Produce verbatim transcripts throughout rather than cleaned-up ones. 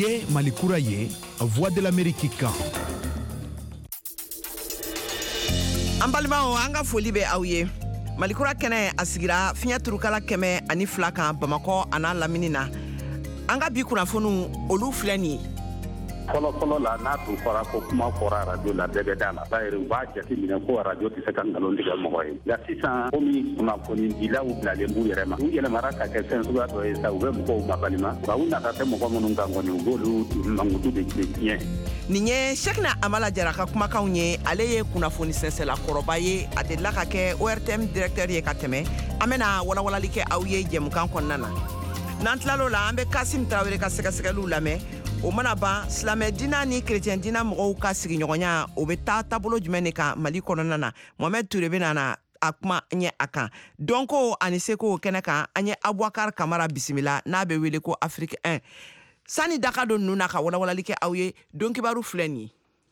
Niye Malikura ye, Voix de l'Amérique kan. An balimaw an ka foli bɛ aw ye. Malikura kɛnɛ a sigira fiɲɛ turukala kɛmɛ ani fila kan Bamakɔ a n'a lamini na. An ka bi kunnafoniw olu filɛ nin ye. Fɔlɔ fɔlɔ la n'a tun fɔra ko kuma fɔra radio la bɛɛ bɛ da la. Bayiri u b'a jate minɛ ko radio tɛ se ka nkalon tigɛ mɔgɔ ye. Nka sisan komi kunnafoni dilaw bilalen b'u yɛrɛ ma. U yɛlɛmara ka kɛ fɛn suguya dɔ ye sa u bɛ mɔgɔw mabalima. Wa u nata tɛ mɔgɔ minnu kan kɔni u b'olu mankutu de tiɲɛ. Nin ye Sekina Amala Jara ka kumakanw ye. Ale ye kunnafoni sɛnsɛla kɔrɔba ye. A delila ka kɛ O R T M directeur ye ka tɛmɛ. An bɛna walawalali kɛ aw ye jɛmukan kɔnɔna na. N'an tilal'o la an bɛ Kasim Tarawele ka sɛgɛsɛgɛliw lamɛn. O mana ban silamɛ dina ni chrétien dina mɔgɔw ka sigiɲɔgɔnya o bɛ taa taabolo jumɛn de kan Mali kɔnɔna na. Mohamed Touré bɛ na a kuma ɲɛ a kan. Dɔnko ani seko kɛnɛ kan an ye Abouakar Kamara bisimila n'a bɛ wele ko Afrique un. Sani daka don ninnu na ka walawalali kɛ aw ye donkibaru filɛ nin ye.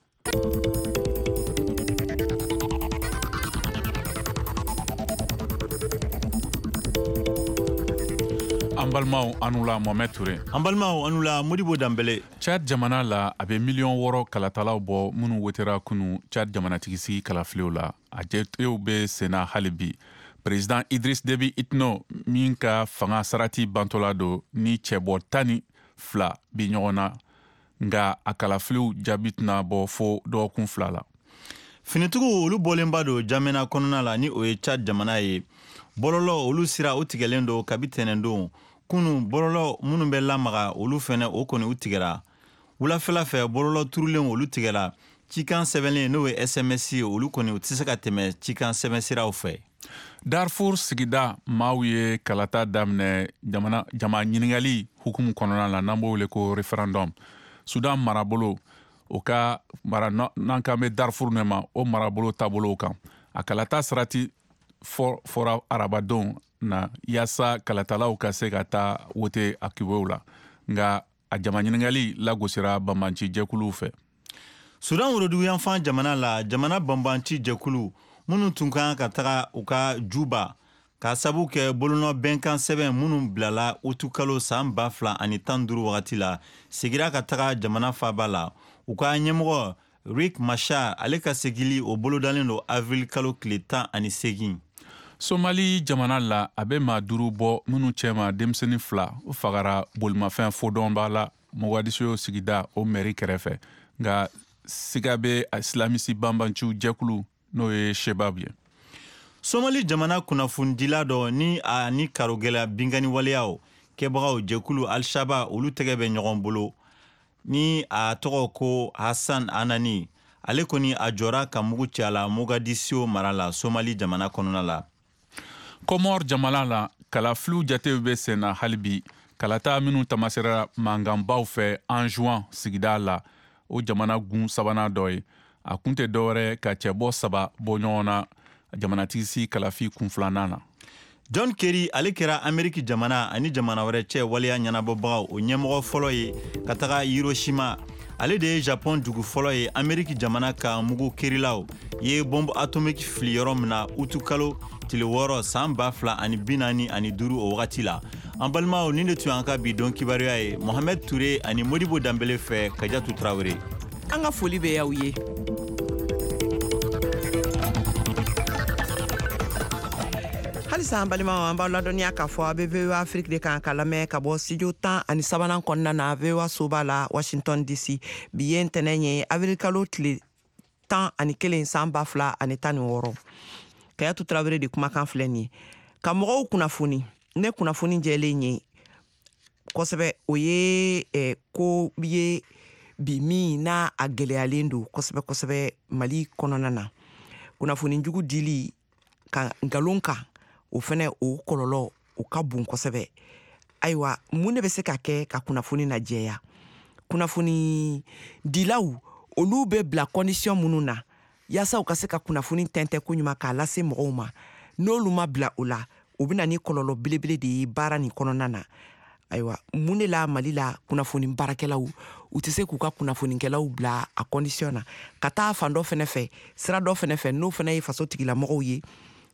Ambalmaw anula Mohamed Touré. Ambalmaw anula Modibo Dambele. Chad jamana la a bɛ miliyɔn wɔɔrɔ kalatalaw bɔ minnu wotera kunu Chad jamanatigisi kalafilew la. A jɛtew bɛ senna hali bi. Président Idriss Déby Itno min ka fanga sarati bantola do ni cɛbɔ tan ni fila bi ɲɔgɔn na nga a kalafilew jaabi tɛna bɔ fo dɔgɔkun fila la. Finitigiw olu bɔlenba do jamana kɔnɔna la ni o ye Chad jamana ye. Bololo olu sira o tigɛlen do kabi tɛnɛn don. Kunu bololo minnu bɛ lamaga olu fɛnɛ o kɔni u tigɛra. Wulafɛla fɛ bololo turulen olu tigɛra. Cikan sɛbɛnlen n'o ye S M S ye olu kɔni u tɛ se ka tɛmɛ cikan sɛbɛn siraw fɛ. Darfur sigida maaw ye kalata daminɛ jamana jama ɲiningali hukumu kɔnɔna la n'an b'o wele ko referendum. Sudan marabolo o ka mara n'an kan bɛ Darfur ne ma o marabolo taabolow kan. A kalata sarati fɔra arabadenw na yaasa kalatalaw ka se ka taa wote a kibow la. Nga a jama ɲiningali lagosira banbanci jɛkuluw fɛ. Sudan woroduguyanfan jamana la jamana banbanci jɛkulu minnu tun kan ka taga u ka Juba ka sabu kɛ bolonɔ bɛnkan sɛbɛn minnu bilala utu kalo san ba fila ani tan duuru wagati la segira ka taga jamana faaba la. U ka ɲɛmɔgɔ Riek Machar ale ka segili o bolodalen do avril kalo tile tan ani segin. Somali jamana la a bɛ maa duuru bɔ minnu cɛma denmisɛnnin fila o fagara bolimafɛn fodɔnba la Mogadiscio sigida o mɛri kɛrɛfɛ. Nga siga bɛ islamisi banbanciw jɛkulu n'o ye Shebab ye. Somali jamana kunnafondila dɔ ni a ni karogɛlɛya bingani waleyaw kɛbagaw jɛkulu Al-Shaba olu tɛgɛ bɛ ɲɔgɔn bolo ni a tɔgɔ ko Hassan Anani ale kɔni a jɔra ka mugu ci a la Mogadiscio mara la Somali jamana kɔnɔna la. Komor jamana la kalafiliw jatew bɛ senna hali bi kalata minnu tamasera manganbaw fɛ en juin sigida la o jamana gun sabanan dɔ ye. A kun tɛ dɔwɛrɛ ka cɛbɔ saba bɔ ɲɔgɔn na jamanatigisi kalafi kun filanan na. John Kerry ale kɛra Ameriki jamana ani jamana wɛrɛ cɛ waleya ɲɛnabɔbagaw o ɲɛmɔgɔ fɔlɔ ye ka taga Hiroshima. Ale de ye Japon dugu fɔlɔ ye Ameriki jamana ka mugu kerilaw ye bombe atomique fili yɔrɔ min na utu kalo tile wɔɔrɔ san ba fila ani bi naani ani duuru o wagati la. An balimaw nin de tun y'an ka bi dɔn kibaruya ye Mohamed Touré ani Modibo Dambele fɛ Kajatu Traoré. An ka foli bɛ y'aw ye. Halisa an balimaw an b'aw ladɔnniya k'a fɔ a bɛ V O A Afrique de kan ka lamɛn ka bɔ studio tan ani sabanan kɔnɔna na V O A soba la Washington D C. Bi ye ntɛnɛn ye avril kalo tile tan ani kelen san ba fila ani tan ni wɔɔrɔ. Kayatu Traoré de kumakan filɛ nin ye. Ka mɔgɔw kunnafoni ne kunnafoni jɛlen ye kosɛbɛ o ye eh, ko ye bi min n'a a gɛlɛyalen don kosɛbɛ kosɛbɛ Mali kɔnɔna na. Kunnafoni jugu dili ka ngalon kan o fɛnɛ o kɔlɔlɔ o ka bon kosɛbɛ. Ayiwa mun de bɛ se ka kɛ ka kunnafoni na jɛya. Kunnafoni dilaw olu bɛ bila condition minnu na yaasa u ka se ka kunnafoni tɛntɛ ko ɲuman k'a lase mɔgɔw ma. N'olu ma bila o la o bɛ na ni kɔlɔlɔ belebele de ye baara nin kɔnɔna na. Ayiwa mun de la Mali la kunnafoni baarakɛlaw u tɛ se k'u ka kunnafoninkɛlaw bila a condition na ka taa fan dɔ fɛnɛ fɛ sira dɔ fɛnɛ fɛ n'o fɛnɛ ye faso tigilamɔgɔw ye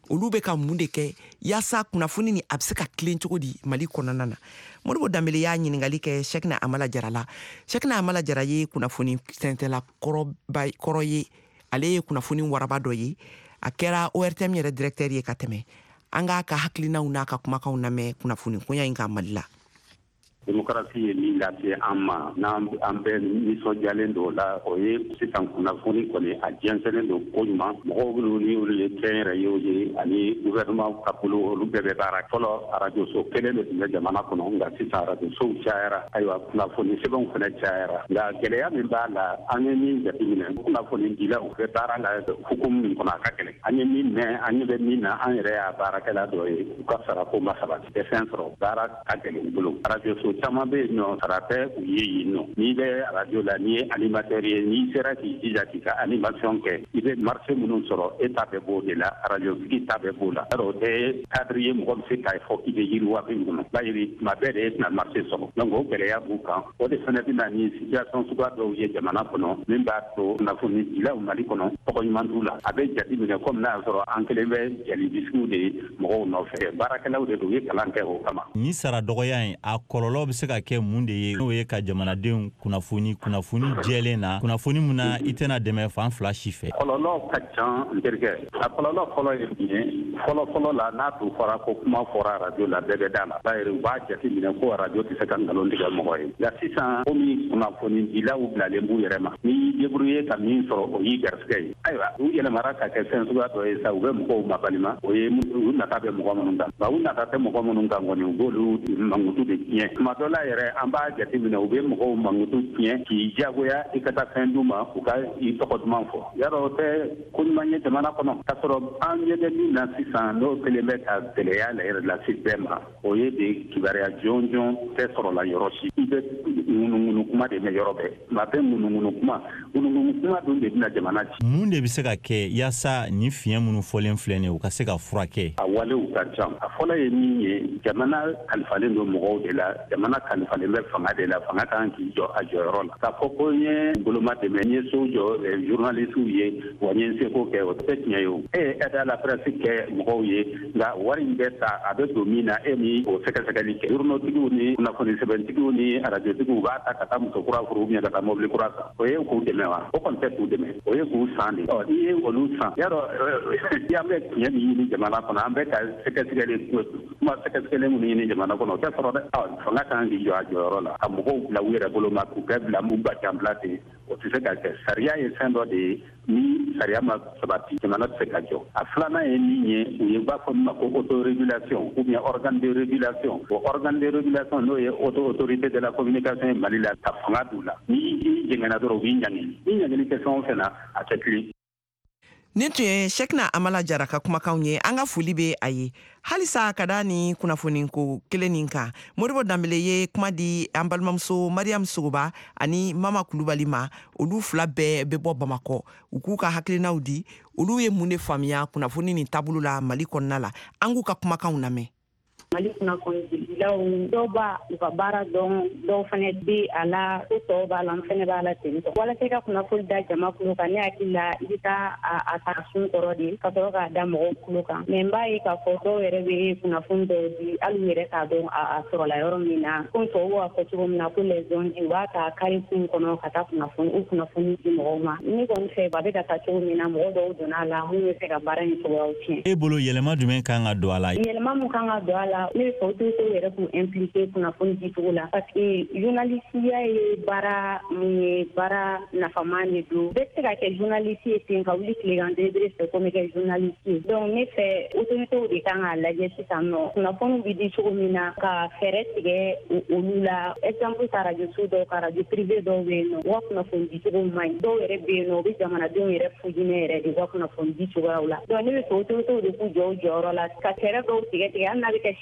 olu be ka mun de kɛ yasa kunnafoni ni a bɛ se ka tilen cogo di Mali kɔnɔna na. Modibo Dambele y'a ɲiningali kɛ Cheikhna Amala Jara la. Cheikhna Amala Jara ye kunnafoni sɛnsɛnla kɔrɔba kɔrɔ ye, ale ye kunnafoni waraba dɔ ye, a kɛra O R T M yɛrɛ directeur ye ka tɛmɛ. An k'a ka hakilinaw n'a ka kumakanw lamɛn kunnafoni koɲa in ka Mali la. Démocratie ye min lase an ma n'an bɛɛ nisɔndiyalen don o la o ye sisan kunnafoni kɔni a jɛnsɛnnen don koɲuman mɔgɔw minnu ni olu ye kɛnyɛrɛyew ye ani gouvernement ka bolo olu bɛɛ bɛ baara fɔlɔ arajo so kelen de tun bɛ jamana kɔnɔ nka sisan arajo sow cayara ayiwa kunnafoni sɛbɛnw fana cayara nka gɛlɛya min b'a la an ye min jateminɛ kunnafoni dilaw bɛ baara la hukumu min kɔnɔ a ka gɛlɛn an ye min mɛn an ɲɛ bɛ min na an yɛrɛ y'a baarakɛla dɔ ye u ka sarako ma sabati tɛ fɛn sɔrɔ baara ka gɛlɛn u bolo arajo so caman bɛ yen nɔ sara tɛ u ye yen nɔ n'i bɛ arajo la n'i ye animateur ye n'i sera k'i jija k'i ka animation kɛ i bɛ marché minnu sɔrɔ e ta bɛɛ b'o de la arajo sigi ta bɛɛ b'o la alors o tɛ cadre ye mɔgɔ bɛ se k'a fɔ k'i bɛ yiriwa min kɔnɔ bayiri tuma bɛɛ de e tɛna marché sɔrɔ donc o gɛlɛya b'u kan o de fana bɛ na ni situation suguya dɔw ye jamana kɔnɔ min b'a to kunnafoni dilaw Mali kɔnɔ tɔgɔ ɲuman t'u la a bɛ jate minɛ comme n'a y'a sɔrɔ an kelen bɛ jalibisiw de ye mɔgɔw nɔfɛ baarakɛlaw de don u ye kalan kɛ o kama. Ni sara dɔgɔya in a kɔlɔlɔ bɛ se ka kɛ mun de ye n'o ye ka jamanadenw kunnafoni kunnafoni jɛlen na kunnafoni mun na i tɛna dɛmɛ fan fila si fɛ. Kɔlɔlɔ ka ca n terikɛ a kɔlɔlɔ fɔlɔ ye min ye fɔlɔ fɔlɔ la n'a tun fɔra ko kuma fɔra arajo la bɛɛ bɛ da la bayiri u b'a jate minɛ ko arajo tɛ se ka nkalon tigɛ mɔgɔ ye nka sisan komi kunnafoni dilaw bilalen b'u yɛrɛ ma n'i y'i débrouillé ka min sɔrɔ o y'i garisɛgɛ ye ayiwa u yɛlɛmara ka kɛ fɛn suguya dɔ ye sa u bɛ mɔgɔw mabalima o ye u nata bɛ mɔgɔ minnu kan nka u nata tɛ mɔgɔ minnu kan kɔni u b'olu mankutu de tiɲɛ tuma dɔ la yɛrɛ an b'a jate minɛ u bɛ mɔgɔw mankutu tiɲɛ k'i jagoya i ka taa fɛn d'u ma u ka i tɔgɔ duman fɔ yarɔ o tɛ ko ɲuman ye jamana kɔnɔ k'a sɔrɔ an ɲɛ bɛ min na sisan n'o kelen bɛ ka gɛlɛya la yɛrɛ lase bɛɛ ma o ye de kibaruya jɔn jɔn tɛ sɔrɔla yɔrɔ si i bɛ ŋunuŋunu kuma de mɛn yɔrɔ bɛɛ tuma bɛɛ ŋunuŋunu kuma ŋunuŋunu kuma dun de bɛna jamana ci. Mun de bɛ se ka kɛ yaasa ni fiɲɛ minnu fɔlen filɛ nin ye u ka se ka furakɛ. A walew ka ca a fɔlɔ ye min ye jamana kalifalen don mɔgɔw de la jamana kalifalen bɛ fanga de la fanga kan k'i jɔ a jɔyɔrɔ la k'a fɔ ko n ye boloma dɛmɛ n ye so jɔ journalisiw ye wa n ye n seko kɛ o tɛ tiɲɛ ye o e ye aide à la presse kɛ mɔgɔw ye nka wari in bɛ ta a bɛ don min na e ni o sɛgɛsɛgɛli kɛ journaux-tigiw ni kunnafoni sɛbɛntigiw ni arajotigiw u b'a ta ka taa muso kura furu ubiyɛn ka taa mobili kura san o ye k'u dɛmɛ wa o kɔni tɛ k'u dɛmɛ o ye k'u san de ɔ n'i ye olu san yarɔ i an bɛ tiɲɛ min ɲini jamana kɔnɔ an bɛ ka sɛgɛsɛgɛli kuma sɛgɛsɛgɛli minnu ɲini jamana kɔnɔ o tɛ sɔrɔ dɛ ɔ fanga kan k'i jɔ a jɔyɔrɔ la ka mɔgɔw bila u yɛrɛ bolo ma k'u bɛɛ bila mun ba janbila ten o tɛ se ka kɛ sariya ye fɛn dɔ de ye ni sariya ma sabati jamana tɛ se ka jɔ a filanan ye min ye u ye b'a fɔ min ma ko autorégulation ou bien organe de régulation o organe de régulation n'o ye auto autorité de la communication ye Mali la ka fanga d'u la ni i jɛngɛnna dɔrɔn u b'i ɲangi ni ɲangili kɛ fɛn o fɛn na a tɛ tilen. Nin tun ye Cheikhna Amala Jara ka kumakanw ye an ka foli bɛ a ye halisa ka da ni kunnafoni ko kelen nin kan Modibo Dambele ye kuma di an balimamuso Mariam Sogoba ani Mama Kulubali ma olu fila bɛɛ bɛ bɔ Bamakɔ u k'u ka hakilinaw di olu ye mun de faamuya kunnafoni ni taabolo la Mali kɔnɔna la an k'u ka kumakanw lamɛn. Mali kunnafonidilaw dɔw b'a u ka baara dɔn dɔw fana bɛ a la ko tɔw b'a la n fana b'a la ten tɔ walasa ka kunnafoni da jama kulo kan ne hakili la i bɛ taa a ta sun kɔrɔ de ka sɔrɔ k'a da mɔgɔw kulo kan mɛ n b'a ye k'a fɔ dɔw yɛrɛ bɛ kunnafoni dɔw di hali u yɛrɛ t'a dɔn a sɔrɔla yɔrɔ min na ko tɔw b'a fɔ cogo min na ko les zones u b'a ta kari kun kɔnɔ ka taa kunnafoni u kunnafoni di mɔgɔw ma ne kɔni fɛ a bɛ ka taa cogo min na mɔgɔ dɔw donna a la mun bɛ fɛ ka baara in cogoyaw tiɲɛ. E bolo yɛlɛma jumɛn kan ka don a la? Yɛlɛma min kan ka don a la ne bɛ fɛ autorité yɛrɛ k'u impliqué kunnafoni dicogo la parce que journalisiya ye baara min ye baara nafaman de don bɛɛ tɛ se ka kɛ journaliste ye ten ka wuli tilegan debre fɛ ko n bɛ kɛ journaliste ye donc ne fɛ autoritéw de kan k'a lajɛ sisan nɔ kunnafoni bɛ di cogo min na ka fɛɛrɛ tigɛ olu la exemple ta radio so dɔw ka radio privé dɔw bɛ yen nɔ u ka kunnafoni dicogo man ɲi dɔw yɛrɛ bɛ yen nɔ u bɛ jamanadenw yɛrɛ fujinɛ yɛrɛ de u ka kunnafoni dicogoyaw la donc ne bɛ fɛ autoritéw de k'u jɔ u jɔyɔrɔ la ka fɛɛrɛ dɔw tigɛ tigɛ hali n'a bɛ kɛ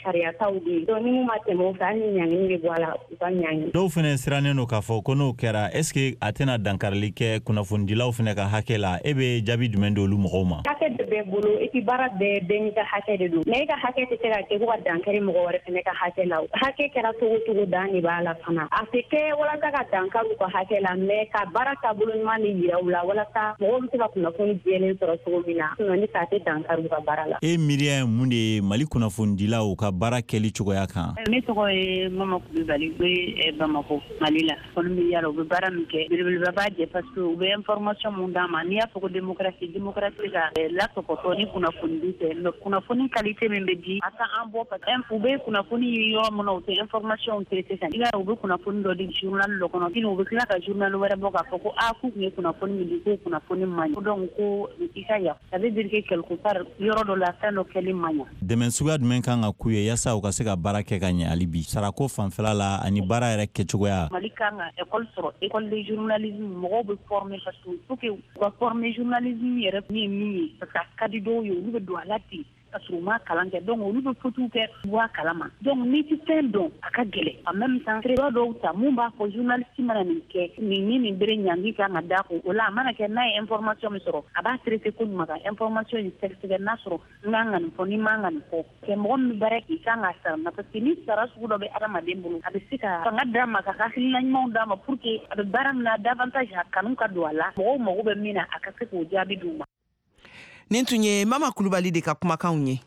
sariya taw di donc ni mu ma tɛmɛ o fɛ hali ni ɲangini bɛ bɔ a la u ka ɲangi. Dɔw fɛnɛ sirannen no k'a fɔ ko n'o kɛra est ce que a tɛna dankarili kɛ kunnafonidilaw fɛnɛ ka hakɛ la e bɛ jaabi jumɛn di olu mɔgɔw ma? Hakɛ de bɛ bolo et puis baara bɛɛ bɛɛ n'i ka hakɛ de don mais e ka hakɛ tɛ se ka kɛ ko ka dankari mɔgɔ wɛrɛ fɛnɛ ka hakɛ la hakɛ kɛra cogo cogo dan de b'a la fana a tɛ kɛ walasa ka dankari u ka hakɛ la mais ka baara taabolo ɲuman de yira u la walasa mɔgɔw bɛ se ka kunnafoni jɛlen sɔrɔ cogo min na sinon ni k'a tɛ dankari u ka baara la. E miiriya ye mun de ye Mali kunnafonidilaw ka baara kɛli cogoya kan? Ne tɔgɔ ye Mama Kulibali bɛ Bamako Mali la kɔni mi yala u bɛ baara min kɛ belebeleba b'a jɛ parce que u bɛ information mun d'an ma n'i y'a fɔ ko démocratie démocratie ka lasɔkɔtɔ ni kunnafoni di tɛ mais kunnafoni qualité min bɛ di a ka an bɔ parce que u bɛ kunnafoni ye yɔrɔ min na u tɛ information traité sisan i b'a ye u bɛ kunnafoni dɔ di journal dɔ kɔnɔ sinon u bɛ tila ka journal wɛrɛ bɔ k'a fɔ ko a k'u tun ye kunnafoni min di ko kunnafoni man ɲi donc ko i ka yafa ça veut dire que quelque part yɔrɔ dɔ la fɛn dɔ kɛli man ɲi. Dɛmɛ suguya jumɛn kan ka k'u ye yaasa u ka se ka baara kɛ ka ɲɛ hali bi sarako fanfɛla la ani baara yɛrɛ kɛcogoya? Mali kan ka école sɔrɔ école de journalisme mɔgɔw bɛ former parce que il faut que u ka former journalisme yɛrɛ min ye min ye parce que a ka di dɔw ye olu bɛ don a la ten ka sɔrɔ u ma kalan kɛ donc olu bɛ fotiw kɛ bɔ a kalama donc n'i tɛ fɛn dɔn a ka gɛlɛn en même temps crédit dɔw ta mun b'a fɔ journaliste mana nin kɛ nin ni nin bere ɲangi kan ka da ko o la a mana kɛ n'a ye information min sɔrɔ a b'a traité ko ɲuman ka information in sɛgɛsɛgɛ n'a sɔrɔ n kan ka nin fɔ ni n man ka nin fɔ kɛ mɔgɔ min baara k'i kan ka sara na parce que ni sara sugu dɔ bɛ adamaden bolo a bɛ se ka fanga d'a ma ka hakilina ɲumanw d'a ma pour que a bɛ baara min na davantage a kanu ka don a la mɔgɔw mago bɛ min na a ka se k'o jaabi d'u ma. Nin tun ye Mama Kulibali de ka kumakanw ye.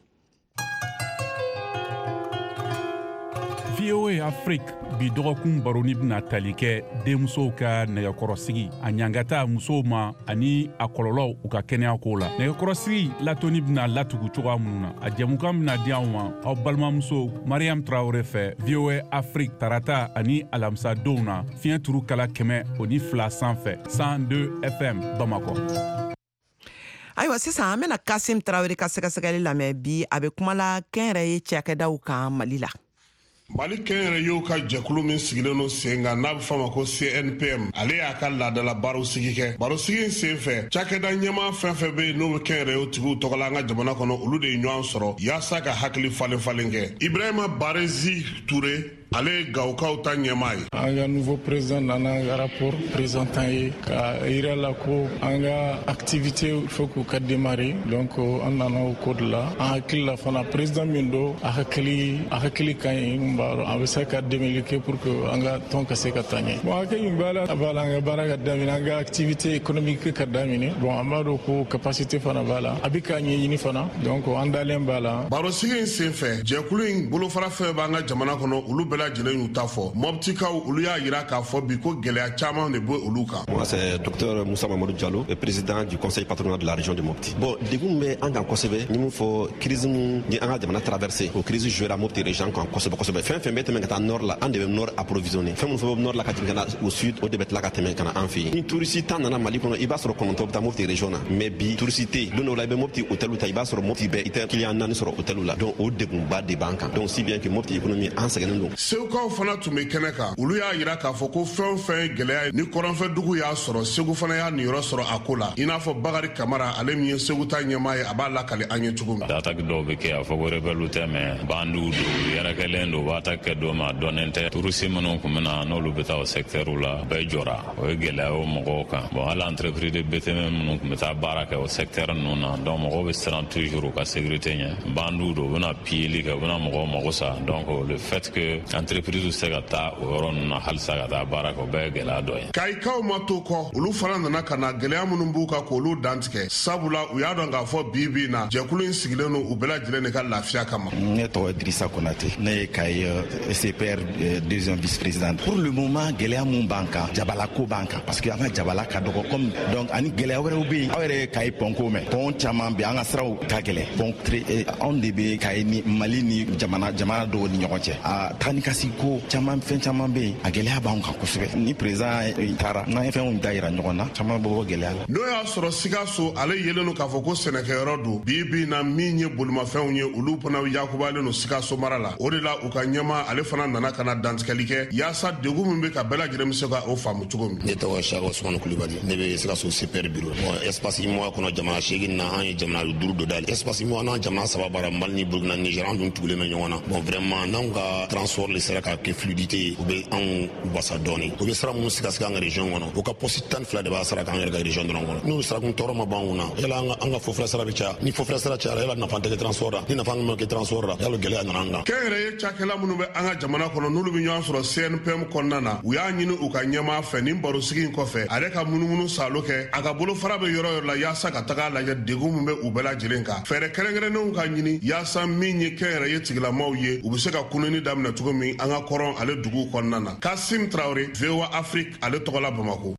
V O A Afrique bi dɔgɔkun baroni bɛna tali kɛ denmusow ka nɛgɛkɔrɔsigi a ɲangata musow ma ani a kɔlɔlɔw u ka kɛnɛya ko la. Nɛgɛkɔrɔsigi latoni bɛna latugu cogoya minnu na a jɛmukan bɛna di anw ma aw balimamuso Mariam Traoré fɛ V O A Afrique tarata ani alamisa donw na fiɲɛ turu kala kɛmɛ o ni fila sanfɛ cent deux F M Bamako. Ayiwa sisan an bɛna Kasim Traoré ka sɛgɛsɛgɛli lamɛn bi a bɛ kuma la kɛnyɛrɛye cakɛdaw kan Mali la. Mali kɛnyɛrɛyew ka jɛkulu min sigilen no sen kan n'a bɛ fɔ a ma ko C N P M ale y'a ka laadala baaraw sigi kɛ barosigi in sen fɛ cakɛda ɲɛmaa fɛn fɛn bɛ yen n'o bɛ kɛnyɛrɛyew tigiw tɔgɔ la an ka jamana kɔnɔ olu de ye ɲɔgɔn sɔrɔ yaasa ka hakili falen falen kɛ Ibrahima Barezi Touré ale ye Gawukaw ta ɲɛmaa ye. An ka nouveau président nana ka rapport présentant ye ka yira la ko an ka activité il faut k'u ka démarrer donc an nana o ko de la an hakili la fana président min do a hakili a hakili ka ɲi n b'a dɔn a bɛ se ka dɛmɛli kɛ pour que an ka tɔn ka se ka taa ɲɛ bon hakili min b'a la a b'a la an ka baara ka daminɛ an ka activité économique ka daminɛ bon an b'a dɔn ko capacité fana b'a la a bɛ ka ɲɛɲini fana donc an dalen b'a la. Barosigi in sen fɛ jɛkulu in bolofara fɛn b'an ka jamana kɔnɔ olu bɛɛ lajɛlen y'u ta fɔ mɔbitikaw olu y'a yira k'a fɔ bi ko gɛlɛya caman de bɛ olu kan. Moi c'est docteur Moussa Mamadou Diallo, le président du conseil patronal de la région de Mopti. Bon degun bɛ an kan kosɛbɛ ni mun fɔ crise mun ni an ka jamana traversé o crise jouera Mopti région kan kosɛbɛ kosɛbɛ fɛn fɛn bɛ tɛmɛ ka taa nord la an de bɛ nord approvisionner fɛn mun fɔ nord la ka jigin ka na au sud o de bɛ tila ka tɛmɛ ka na an fɛ yen ni touriste tan nana Mali kɔnɔ i b'a sɔrɔ kɔnɔntɔn bɛ taa Mopti région na mais bi touriste tɛ don dɔw la i bɛ Mopti hôtel ta i b'a sɔrɔ Mopti bɛɛ i tɛ client naani sɔrɔ hôtel la donc o degunba de b'an kan donc si bien que Mopti économie an sɛgɛnnen don. Segukaw fana tun bɛ kɛnɛ kan olu y'a yira k'a fɔ ko fɛn fɛn ye gɛlɛya ye ni kɔrɔnfɛ dugu y'a sɔrɔ Segu fana y'a niyɔrɔ sɔrɔ a ko la i n'a fɔ Bakari Kamara ale min ye Segu ta ɲɛmaa ye a b'a lakale an ye cogo min. Attaque dɔw bɛ kɛ a fɔ ko rebelle tɛ mais bandiw don yɛrɛkɛlen don u attaque kɛ dɔ ma dɔnnen tɛ touristes minnu tun bɛ na n'olu bɛ taa o secteur la bɛɛ jɔra o ye gɛlɛya o mɔgɔw kan bon hali entreprise de B T M minnu tun bɛ taa baara kɛ o secteur ninnu na donc mɔgɔw bɛ siran toujours u ka sécurité ɲɛ bandiw don u bɛna piyeli kɛ u bɛna mɔgɔw mago sa donc le fait que entreprise tɛ se ka taa o yɔrɔ ninnu na halisa ka taa baara kɛ o bɛɛ ye gɛlɛya dɔ ye. Kayikaw ma to kɔ olu fana nana ka na gɛlɛya minnu b'u kan k'olu dantigɛ sabula u y'a dɔn k'a fɔ bi bi na jɛkulu in sigilen don u bɛɛ lajɛlen de ka lafiya kama. Ne tɔgɔ ye Dirisa Konate ne ye Kayi C P R deuxième vice-président. Pour le moment gɛlɛya mun b'an kan jabalako b'an kan parce que an ka jabala ka dɔgɔ comme donc ani gɛlɛya wɛrɛw bɛ yen aw yɛrɛ ye Kayi pɔnko mɛn pɔn caman bɛ an ka siraw ka gɛlɛn pɔn anw de bɛ Kayi ni Mali ni jamana jamana dɔw ni ɲɔgɔn cɛ a taa ni tumikasi ko caman fɛn caman bɛ yen a gɛlɛya b'anw kan kosɛbɛ ni président taara n'an ye fɛnw da yira ɲɔgɔn na caman bɛ bɔ gɛlɛya la. n'o y'a sɔrɔ Sikaso ale yelen don k'a fɔ ko sɛnɛkɛyɔrɔ don bi bi na min ye bolimafɛnw ye olu fana yakubalen don Sikaso mara la o de la u ka ɲɛma ale fana nana ka na dantigɛli kɛ yaasa degun min bɛ ka bɛɛ lajɛlen bɛ se ka o faamu cogo min. ne tɔgɔ Sako Sumano Kulibali ne bɛ Sikaso C P R bureau bon espace mois kɔnɔ jamana seegin na an ye jamana duuru dɔ dayɛlɛ espace mois n'an jamana saba bara Mali ni Burkina Niger an dun tugulen bɛ ɲɔgɔn na bon vraiment n'anw ka transport le sera ka kɛ fluidité ye u bɛ anw wasa dɔɔni u bɛ sira minnu sigasigi an ka région kɔnɔ u ka poste tan ni fila de b'a sara k'an yɛrɛ ka région dɔrɔn kɔnɔ n'u sarakun tɔɔrɔ ma ban kun na yala an ka an ka fofila sira bɛ caya ni fofila sira cayara yala nafa tɛ kɛ transport la ni nafa min ma kɛ transport la yala gɛlɛya nana an kan. kɛnyɛrɛ ye cakɛla minnu bɛ an ka jamana kɔnɔ n'olu bɛ ɲɔgɔn sɔrɔ C N P M kɔnɔna na u y'a ɲini u ka ɲɛmaa fɛ nin barosigi in kɔfɛ a yɛrɛ ka munumunu salo kɛ a ka bolofara bɛ yɔrɔ yɔrɔ la yaasa ka taga lajɛ degun min bɛ u bɛɛ lajɛlen kan fɛɛrɛ kɛrɛnkɛrɛnnenw ka ɲini yaasa min ye kɛnyɛrɛ ye tigilamaw ye u bɛ se ka kununi daminɛ cogo min an ka kɔrɔn ale duguw kɔnɔna na. Kasim Traoré V O A Afrique ale tɔgɔla Bamako.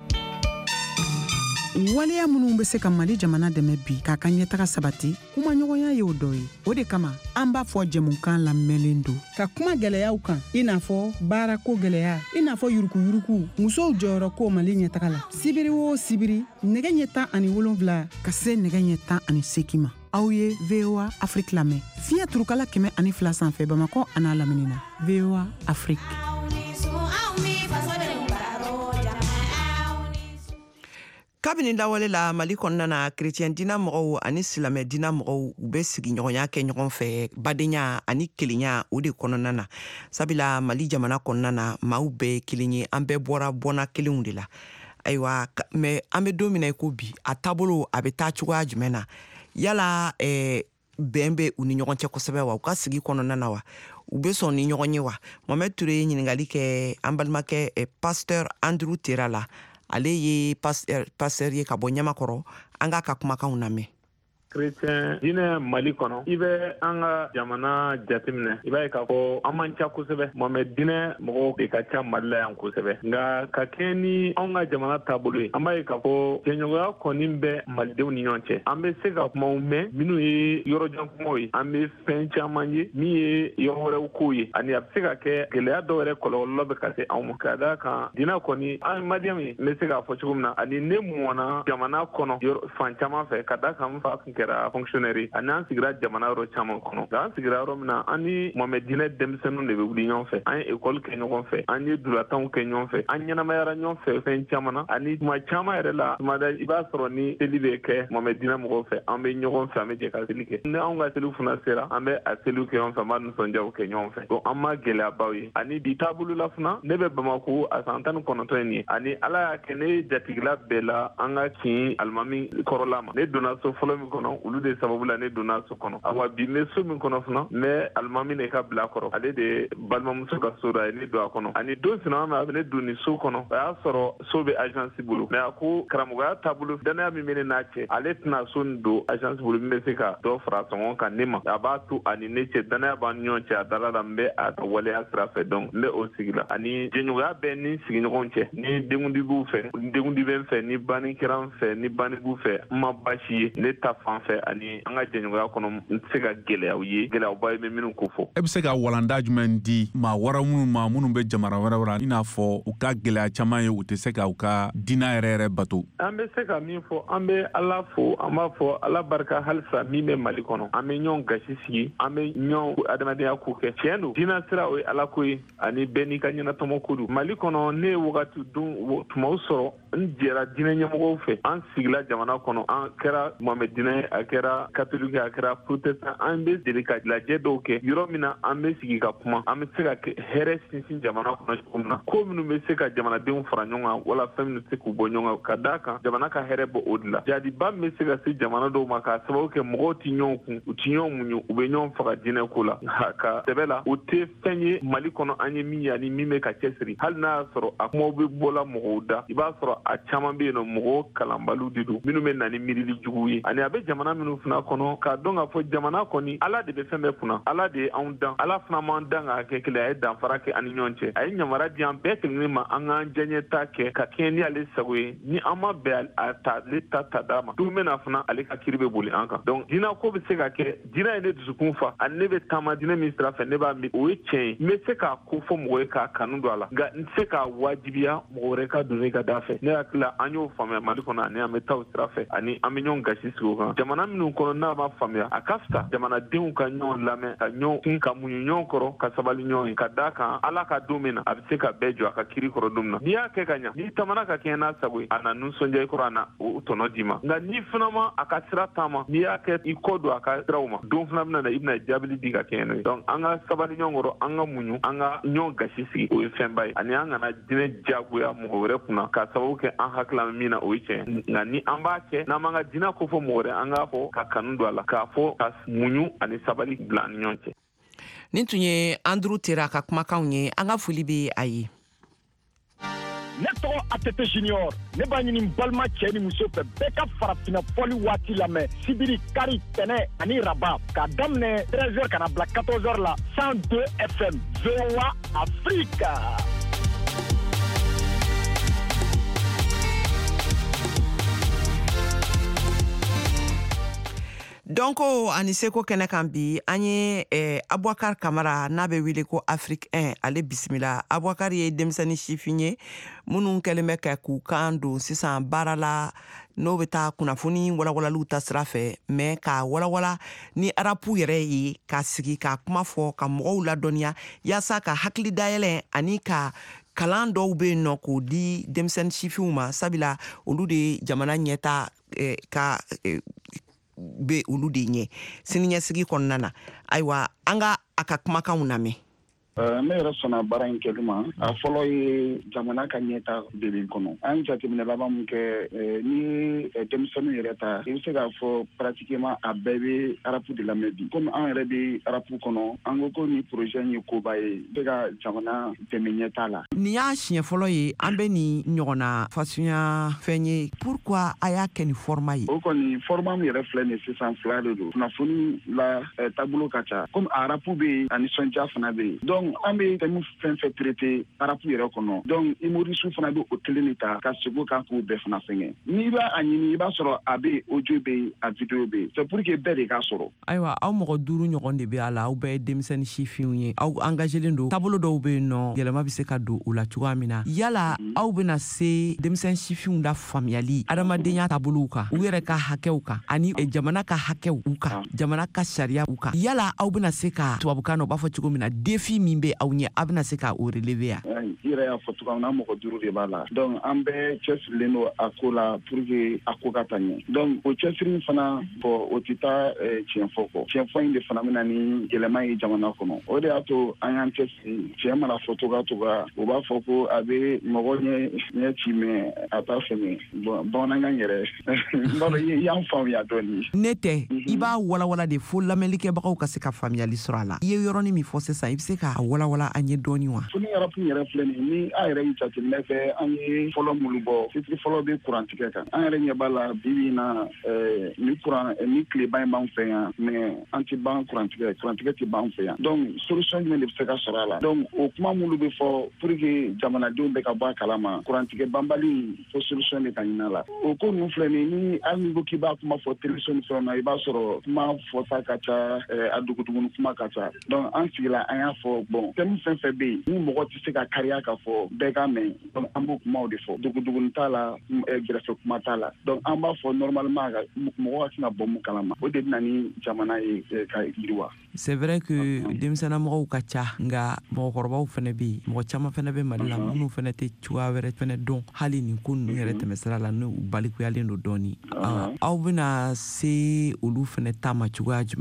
waleya minnu bɛ se ka Mali jamana dɛmɛ bi k'a ka ɲɛtaga sabati kuma ɲɔgɔnya ye o dɔ ye o de kama an b'a fɔ jɛmukan lamɛnlen don ka kuma gɛlɛyaw kan i n'a fɔ baarako gɛlɛya i n'a fɔ yurukuyuruku musow jɔyɔrɔ ko Mali ɲɛtaga la sibiri o sibiri nɛgɛ ɲɛ tan ani wolonwula ka se nɛgɛ ɲɛ tan ani seegin ma aw ye V O A Afrique lamɛn fiɲɛ turukala kɛmɛ ani fila sanfɛ Bamakɔ a n'a lamini na V O A Afrique. kabini lawale la Mali kɔnɔna na chrétien dina mɔgɔw ani silamɛ dina mɔgɔw u bɛ sigiɲɔgɔnya kɛ ɲɔgɔn fɛ badenya ani kelenya o de kɔnɔna na sabila Mali jamana kɔnɔna na maaw bɛɛ kelen ye an bɛɛ bɔra bɔna kelenw de la ayiwa mais an bɛ don min na ko bi a taabolo a bɛ taa cogoya jumɛn na yala eh, bɛn bɛ u ni ɲɔgɔn cɛ kosɛbɛ wa u ka sigi kɔnɔna na wa u bɛ sɔn ni ɲɔgɔn ye wa Mohamed Touré ye ɲininkali kɛ an balimakɛ eh, pasteur Andrew Tera la ale ye pasteur ye ka bɔ Ɲamakɔrɔ an ka ka kumakanw lamɛn. chrétien diinɛ Mali kɔnɔ i bɛ an ka jamana jateminɛ i b'a ye k'a fɔ an man ca kosɛbɛ Mohamed diinɛ mɔgɔw de ka ca Mali la yan kosɛbɛ nka ka kɛ ni anw ka jamana taabolo ye an b'a ye k'a fɔ jɛɲɔgɔnya kɔni bɛ malidenw ni ɲɔgɔn cɛ an bɛ se ka kumaw mɛn minnu ye yɔrɔjan kumaw ye an bɛ fɛn caman ye min ye yɔrɔ wɛrɛw kow ye ani a bɛ se ka kɛ gɛlɛya dɔw yɛrɛ kɔlɔlɔ bɛ ka se anw ma ka d'a kan diinɛ kɔni an ye maliɲɛw ye n bɛ se k'a fɔ cogo min na ani ne mɔna jamana kɔnɔ fan caman fɛ ka d'a kan n fa kun kɛra fonctionnaire ani an sigira jamana yɔrɔ caman kɔnɔ nka an sigira yɔrɔ min na an ni Mohamed diinɛ denmisɛnninw de bɛ wuli ɲɔgɔn fɛ an ye école kɛ ɲɔgɔn fɛ an ye dulatanw kɛ ɲɔgɔn fɛ an ɲɛnamayara ɲɔgɔn fɛ fɛn caman na ani tuma caman yɛrɛ la tuma da i b'a sɔrɔ ni seli bɛ kɛ Mohamed diinɛ mɔgɔw fɛ an bɛ ɲɔgɔn fɛ an bɛ jɛ ka seli kɛ ni anw ka seliw fana sera an bɛ a seliw kɛ ɲɔgɔn fɛ an b'a nisɔndiyaw kɛ ɲɔgɔn fɛ donc an ma gɛlɛyabaw ye ani bi taabolo la fana ne bɛ Bamako a san tan ni kɔnɔntɔn ye nin ye ani Ala y'a kɛ ne jatigila bɛɛ la an ka kin alimami kɔrɔla ma ne donna so fɔlɔ min kɔnɔ olu de sababu la ne donna so kɔnɔ awa bi me so min kɔnɔ fana mɛ alimami ne ka bila kɔrɔ ale de balimamuso ka so da ye ne don a kɔnɔ ani don sinama mɛ a bɛ ne don ni so kɔnɔ a y'a sɔrɔ so bɛ agence bolo mɛ a ko karamɔgɔya taabolo danaya min bɛ ne n'a cɛ ale tɛna so nin don agence bolo min bɛ se ka dɔ fara sɔngɔn kan ne ma a b'a to ani ne cɛ danaya b'an ɲɔgɔn cɛ a dala la n bɛ a ka waleya sira fɛ donc n bɛ o sigi la ani jɛɲɔgɔnya bɛ ni sigiɲɔgɔn cɛ ni denkundi b'u fɛ denkundi bɛ n fɛ ni banni kɛra n fɛ ni banni b'u fɛ n ma baasi ye ne ta fan fɛ ani an ka jɛɲɔgɔnya kɔnɔ n tɛ se ka gɛlɛyaw ye gɛlɛyawba ye bɛ minnu ko fɔ. E bɛ se ka walanda jumɛn di maa wɛrɛ minnu ma minnu bɛ jamana wɛrɛw la i n'a fɔ u ka gɛlɛya caman ye u tɛ se ka u ka diinɛ yɛrɛ yɛrɛ bato. An bɛ se ka min fɔ an bɛ Ala fo an b'a fɔ Ala barika halisa min bɛ Mali kɔnɔ an bɛ ɲɔgɔn gasi sigi an bɛ ɲɔgɔn adamadenya ko kɛ tiɲɛ don diinɛ sira o ye Ala ko ye ani bɛɛ n'i ka ɲɛnatɔmɔ ko don Mali kɔnɔ ne ye wagati don tumaw sɔrɔ n jɛra diinɛ ɲɛmɔgɔw fɛ an sigila jamana kɔnɔ an kɛra Mohamed diinɛ a kɛra catholique a kɛra protestant an bɛ deli ka lajɛ dɔw kɛ yɔrɔ min na an bɛ sigi ka kuma an bɛ se ka hɛrɛ sinsin jamana kɔnɔ cogo min na ko minnu bɛ se ka jamanadenw fara ɲɔgɔn kan wala fɛn minnu tɛ se k'u bɔ ɲɔgɔn kan ka d'a kan jamana ka hɛrɛ bɔ o de la jadiba min bɛ se ka se jamana dɔw ma k'a sababu kɛ mɔgɔw tɛ ɲɔgɔn kun u tɛ ɲɔgɔn muɲu u bɛ ɲɔgɔn faga diinɛ ko la ka sɛbɛ la o tɛ fɛn ye Mali kɔnɔ an ye min ye ani min bɛ ka cɛsiri hali n'a y'a sɔrɔ a kumaw bɛ bɔla mɔgɔw da i b'a sɔrɔ a caman bɛ yen nɔ mɔgɔw kalanbaliw de don minnu bɛ na ni miirili juguw ye ani a bɛ jamana jamana minnu fana kɔnɔ ka dɔn ka fɔ jamana kɔni ala de bɛ fɛn bɛɛ kunna ala de ye anw dan ala fana m'an dan ka kɛ kelen a ye danfara kɛ ani ɲɔgɔn cɛ a ye ɲamara di an bɛɛ kelen ma an k'an diyaɲɛta kɛ ka kɛɲɛ ni ale sago ye ni an ma bɛn a ta ale ta ta d'a ma don bɛna fana ale ka kiri bɛ boli an kan donc diinɛ ko bɛ se ka kɛ diinɛ ye ne dusukun fa ani ne bɛ taama diinɛ min sira fɛ ne b'a mi o ye tiɲɛ ye n bɛ se k'a ko fɔ mɔgɔ ye k'a kanu don a la nka n tɛ se k'a wajibiya mɔgɔ wɛrɛ ka don ne ka da fɛ ne hakili la an y'o faamuya mali kɔnɔ ani an bɛ taa o sira fɛ ani an bɛ ɲɔgɔn gasi sigi o kan jamana minnu kɔnɔ n'a ma faamuya a ka fisa jamanadenw ka ɲɔgɔn lamɛn ka ɲɔgɔn kun ka muɲu ɲɔgɔn kɔrɔ ka sabali ɲɔgɔn ye ka d'a kan ala ka don min na a bɛ se ka bɛɛ jɔ a ka kiri kɔrɔ don min na n'i y'a kɛ ka ɲa n'i tamana ka kɛɲɛ n'a sago ye a na nisɔndiya i kɔrɔ a na o tɔnɔ d'i ma nka n'i fana ma a ka sira taama n'i y'a kɛ i kɔ don a ka siraw ma don fana bɛna na i bɛna jaabili di ka kɛɲɛ n'o ye donc an ka sabali ɲɔgɔn kɔrɔ an ka muɲu an ka ɲɔgɔn gasi sigi o ye fɛnba ye ani an kana diinɛ diyagoya mɔgɔ wɛrɛ kunna ka sababu kɛ an hakili la min na o ye tiɲɛ nka ni an b'a kɛ n'an m'an ka diinɛ ko fɔ mɔgɔ wɛrɛ an k'a fɔ ka kanu don a la k'a fɔ ka muɲu ani sabali bila an ni ɲɔgɔn cɛ. nin tun ye Andrew Tera ka kumakanw ye an ka foli bɛ a ye. ne tɔgɔ Atete Junior ne b'a ɲini balima cɛ ni muso fɛ bɛɛ ka farafina fɔli waati lamɛn sibiri kari tɛnɛ ani raba k'a daminɛ treize heures ka na bila quatorze heures la cent deux F M V O A Afrique. donc ani seko kɛnɛ kan bi an ye eh, Abouakar Kamara n'a bɛ wele ko Afrique un ale bisimila. Abouakar ye denmisɛnnin sifin ye minnu kɛlen bɛ kɛ k'u kan don sisan baara la n'o bɛ taa kunnafoni walawalaliw ta sira fɛ mais ka walawala ni arapu yɛrɛ ye ka sigi ka kuma fɔ ka mɔgɔw ladɔnniya yaasa ka hakili dayɛlɛ ani ka kalan dɔw bɛ yen nɔ k'o di denmisɛnnin sifinw ma sabula olu de jamana ɲɛta eh, ka eh, be olu de ɲɛ siniɲɛsigi kɔnɔna na ayiwa an ka a ka kumakanw lamɛn. ne yɛrɛ sɔnna baara in kɛli ma a fɔlɔ ye jamana ka ɲɛta de bɛ kɔnɔ an jateminɛ laban min kɛ ni denmisɛnninw yɛrɛ ta i bɛ se k'a fɔ pratiquement a bɛɛ bɛ arapu de lamɛn bi komi an yɛrɛ bɛ arapu kɔnɔ an ko ko ni projet in ye koba ye bɛ ka jamana dɛmɛ ɲɛta la. nin y'a siɲɛ fɔlɔ ye an bɛ nin ɲɔgɔnna fasunya fɛn ye pourquoi a y'a kɛ nin format ye. o kɔni format min yɛrɛ filɛ nin sisan fila de don kunnafoni la taabolo ka ca komi arapu bɛ yen a nisɔndiya fana bɛ yen donc an bɛ thème fɛn fɛn traité arapu yɛrɛ kɔnɔ donc humoriste fana bɛ o kelen de ta ka seko kan k'o bɛɛ fana fɛngɛ n'i b'a a ɲini i b'a sɔrɔ a bɛ audio bɛ yen a vidéo bɛ yen c'est pour que bɛɛ de k'a sɔrɔ. ayiwa aw mɔgɔ duuru ɲɔgɔn de bɛ a la aw bɛɛ ye denmisɛnnin sifinw ye aw engagélen don taabolo dɔw bɛ yen nɔ yɛlɛma bɛ se ka don o la cogoya min na yala aw bɛna se denmisɛnnin sifinw la faamuyali adamadenya taabolow kan u yɛrɛ ka hakɛw kan ani jamana ka hakɛw u kan jamana ka sariya u kan yala aw bɛna se ka tubabukan na u b'a fɔ cogo min na défi min bɛ aw ɲɛ a bɛna se ka o relever ya. i yɛrɛ y'a fɔ cogoya min na mɔgɔ duuru de b'a la donc an bɛɛ cɛsirilen don a ko la pour que a ko ka taa ɲɛ donc o cɛsiri fana bɔn o tɛ taa tiɲɛ fɔ kɔ tiɲɛ fɔ in de fana bɛna ni yɛlɛma ye jamana kɔnɔ o de y'a to an y'an cɛsiri tiɲɛ mana fɔ toga toga o b'a fɔ ko a bɛ mɔgɔ ɲɛ ɲɛ ci mɛ a t'a fɛngɛ bɔn bamanankan yɛrɛ n b'a dɔn i y'an faamuya dɔɔni. ne tɛ i b'a walawala de fo lamɛnlikɛbagaw ka se ka faamuyali sɔrɔ a la i ye yɔrɔnin min fɔ sisan i bɛ se ka walawala an ye dɔɔni wa. fo ni arapu yɛrɛ filɛ nin ni an yɛrɛ y'i jateminɛ fɛ an ye fɔlɔ minnu bɔ fitiri fɔlɔ bɛ kurantigɛ kan an yɛrɛ ɲɛ b'a la bi-bi in na ni kuran ni tileba in b'an fɛ yan mais an tɛ ban kurantigɛ kurantigɛ tɛ ban fɛ yan donc solution jumɛn de bɛ se ka sɔrɔ a la donc o kuma minnu bɛ fɔ pour que jamanadenw bɛ ka bɔ a kalama kurantigɛ banbali fo solution de ka ɲini a la o ko ninnu filɛ nin ni hali n'i ko k'i b'a kuma fɔ télévision ni fɛnw na i b'a sɔrɔ kuma fɔta ka ca a duguduguni kuma ka ca donc an sigila an y'a fɔ bon thème fɛn fɛn bɛ yen ni mɔgɔ tɛ se ka kariya ka fɔ bɛɛ ka mɛn donc an b'o kumaw de fɔ duguduguni t'a la gɛrɛfɛ kuma t'a la donc an b'a fɔ normalement mɔgɔ ka sin ka bɔ mun kalama o de bɛna ni jamana ye ka yiriwa. c'est vrai que denmisɛnnamɔgɔw ka ca nka mɔgɔkɔrɔbaw fana bɛ yen mɔgɔ caman fana bɛ Mali la minnu fana tɛ cogoya wɛrɛ fana dɔn hali nin ko ninnu yɛrɛ tɛmɛsira la n'u balikuyalen don dɔɔni aw bɛna se olu fana ta ma cogoya jumɛn na.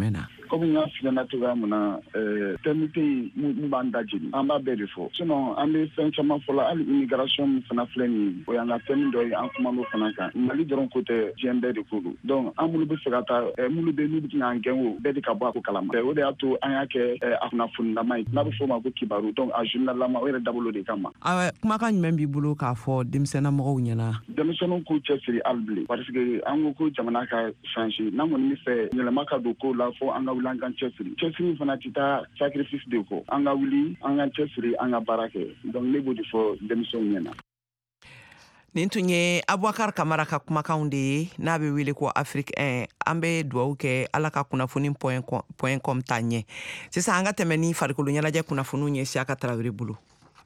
comme y'a fini na tuga muna euh temite mu banda jini amba berifo sinon ambe fen chama fola al immigration fana fleni o yanga temi do en kuma no fana kan mali doron côté jembe de kulu donc amulu be fegata mulu be ni bitina ngenwo be de kabo ko kalama o de ato anya ke afna funna mai na be fo ma ko kibaru donc a journal la ma o re dabolo de kama awe kuma kan membi bulu ka fo dimsena mo nyana demsena ko chefri alble parce que ango ko jamana ka changer na mo ni fe nyela maka do ko la fo anga ulangan chefri chefri fana tita sacrifice de ko anga wuli anga chefri anga barake donc le bodi fo demsena nyana Nintunye Aboubacar Kamara ka kuma kaunde na be wele ko Afrique un ambe duwa ke ala ka kunafuni point com point com tanye sisa anga temeni farikulu nyala je kunafunu nye siaka Traoré bulu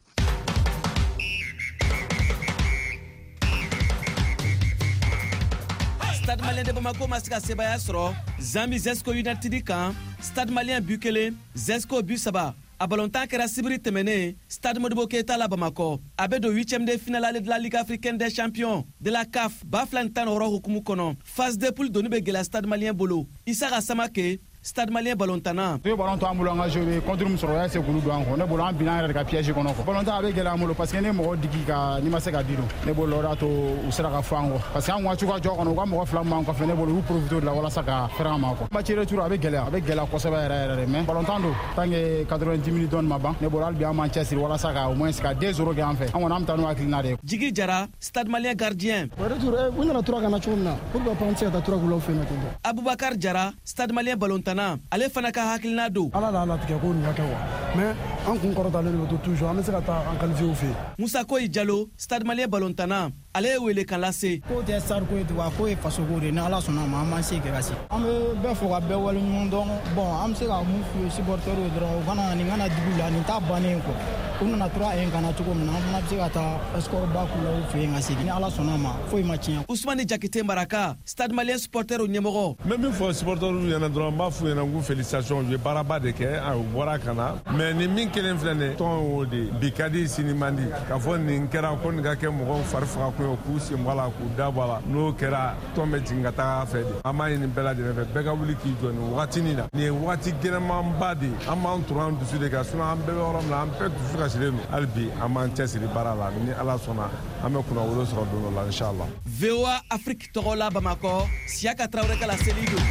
Stade Malien de Bamako masika sebaya soro Zambi Zesco United kan Stade Malien Bukele Zesco Busaba a balontan kɛra sibiri tɛmɛnen Stade Modibo Keita la Bamako a bɛ don huitième de finale de la Ligue africaine des champions de la C A F ba fila ni tan ni wɔɔrɔ hukumu kɔnɔ phase de poule doni bɛ gɛlɛya Stade Malien bolo Isaka Samake Stade Malien ballontanna to ballon to amulo nga jouer contre musoro ya se kulu do anko ne bolo an bilan yɛrɛ ka piège kɔnɔ ko ballon ta avec gɛlɛya amulo parce que ne mɔgɔ digi ka ni ma se ka diro ne bolo ra to u sera ka fango parce que an waati ka jɔ kɔnɔ ko mɔgɔ fila man ko ne bolo u profiter de la wala saka fera ma ko match retour avec gɛlɛya avec gɛlɛya kosɛbɛ yɛrɛ yɛrɛ mais ballon tan do tant que quatre-vingt-dix minutes don ma ban ne bolo al bi an Manchester wala saka au moins ka deux zéro gan fait an wana am tanu akilina de Jigi Jara Stade Malien gardien retour u nana tura kana chumna pour ba penser ta tura gulo fe na ko Aboubacar Jara Stade Malien ballontanna ale fana ka hakilina do ala la ala tigɛ ko nin ka kɛ wa mais an kun kɔrɔtalen de to toujours an bɛ se ka taa an qualifié fɛ Musa Koyi Diallo Stade Malien ballontanna ale ye wele kan lase ko tɛ sar ko ye wa ko ye faso ko de ni ala sɔnna ma an b'an se kɛ ka se an bɛ bɛɛ fɔ ka bɛɛ wale ɲɔgɔn dɔn bon an bɛ se ka mun f'u ye supporters ye dɔrɔn u kana nin kana digi u la nin t'a bannen ye quoi u nana trois un kana cogo min na an fana bɛ se ka taa score ba k'u la u fɛ yen ka segin ni ala sɔnna ma foyi ma tiɲɛ Ousmane Jakite Maraka Stade Malien supporters ɲɛmɔgɔ mɛ min fɔ supporters ɲɛna dɔrɔn n b'a f'u ɲɛna n ko félicitations u ye baaraba de kɛ a bɔra ka na mais nin min kelen filɛ nin tɔn y'o de bi ka di sini man di k'a fɔ nin kɛra ko nin ka kɛ mɔgɔw fari faga kun ye k'u sen bɔ a la k'u da bɔ a la n'o kɛra tɔn bɛ jigin ka taga fɛ de an b'a ɲini bɛɛ lajɛlen fɛ bɛɛ ka wuli k'i jɔ nin wagatinin na nin ye wagati gɛlɛmanba de an b'an turu an dusu de kan sinon an bɛɛ bɛ yɔrɔ min na an bɛɛ dusu kasilen don hali bi an b'an cɛsiri baara la ni ala sɔnna an bɛ kunnawolo sɔrɔ don dɔ la inshallah V O A Afrique tɔgɔ la Bamako Siaka Traoré ka la seli do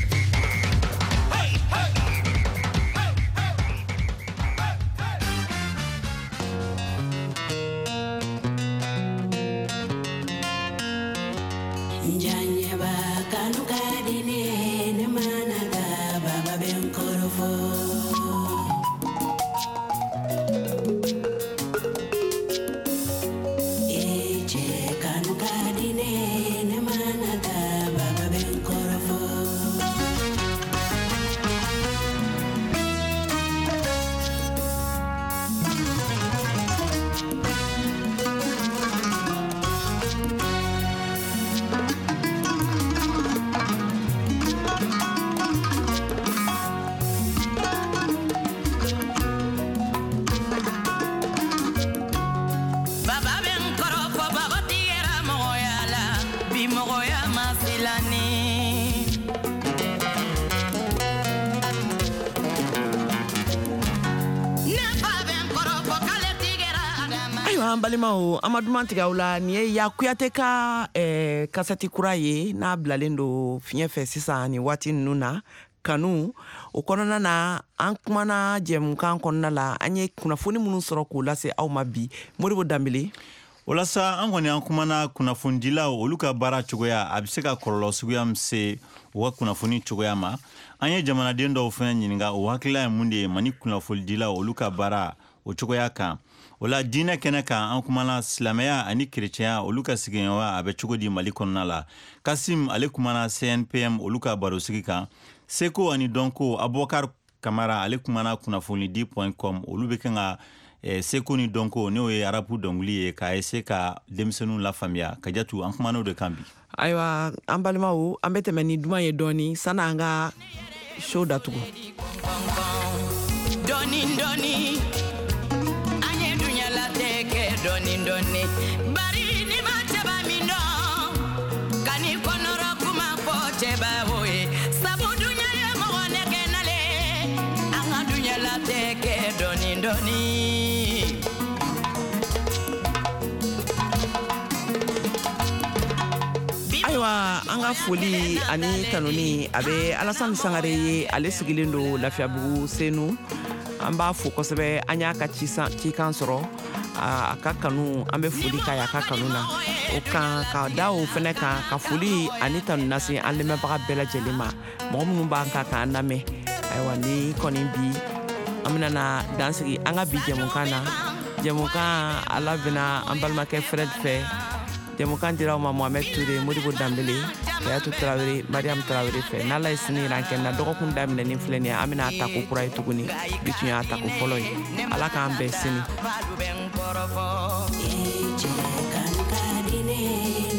Balimaw Amadou Tigaw la ni ye Ya Kuyate ka eh, kasati kura ye n'a bilalen do fiɲɛ fɛ sisan ni waati ninnu na kanu o kɔnɔna na an kumana jɛmukan kɔnɔna la an ye kunnafoni minnu sɔrɔ k'o lase aw ma bi Modibo Dambele walasa an kɔni an kumana kunnafonidilaw olu ka baara cogoya a bɛ se ka kɔlɔlɔ suguya min se u ka kunnafoni cogoya ma an ye jamanaden dɔw fɛnɛ ɲininka o hakilila ye mun de ye Mali kunnafonidilaw olu ka baara o cogoya kan o la diinɛ kɛnɛ kan an kumana silamɛya ani kerecɛnya olu ka sigiɲɔgɔnya a bɛ cogo di Mali kɔnɔna la Kasim ale kumana C N P M olu ka barosigi kan Seko ani Donko Aboubacar Kamara ale kumana kunnafonidi point com olu bɛ kan ka eh, Seko ni Donko n'o ye arabu dɔnkili ye k'a ese ka denmisɛnninw lafaamuya ka jatu an kumana o de kan bi ayiwa an balimaw an bɛ tɛmɛ ni duman ye dɔɔni sanni an ka show datugu dɔɔni dɔɔni doni doni bari ni ma chaba mindo kani konoro kuma po cheba oye sabu dunya ye mo ne kenale doni Aywa anga foli ani tanoni abe Alassane Sangare ye ale sigilen do Lafiabugu Senu an b'a fo kosɛbɛ an y'a ka cikan sɔrɔ a ka kanu an bɛ foli k'a y'a ka kanu na o kan ka da o fɛnɛ kan ka foli ani tanu lase an lamɛnbaga bɛɛ lajɛlen ma mɔgɔ minnu b'an kan k'an lamɛn ayiwa ni kɔni bi an bɛna na dansigi an ka bi jɛmukan na jɛmukan ala bɛna an balimakɛ Fred fɛ jɛmukan dira ma Mohamed Touré Modibo Dambele Kayatu Traoré Mariam Traoré fɛ n'ala ye sini jiran kɛ na dɔgɔkun daminɛni filɛ nin ye an bɛna ta ko kura ye tuguni bi tun y'a ta ko fɔlɔ ye ala k'an bɛn sini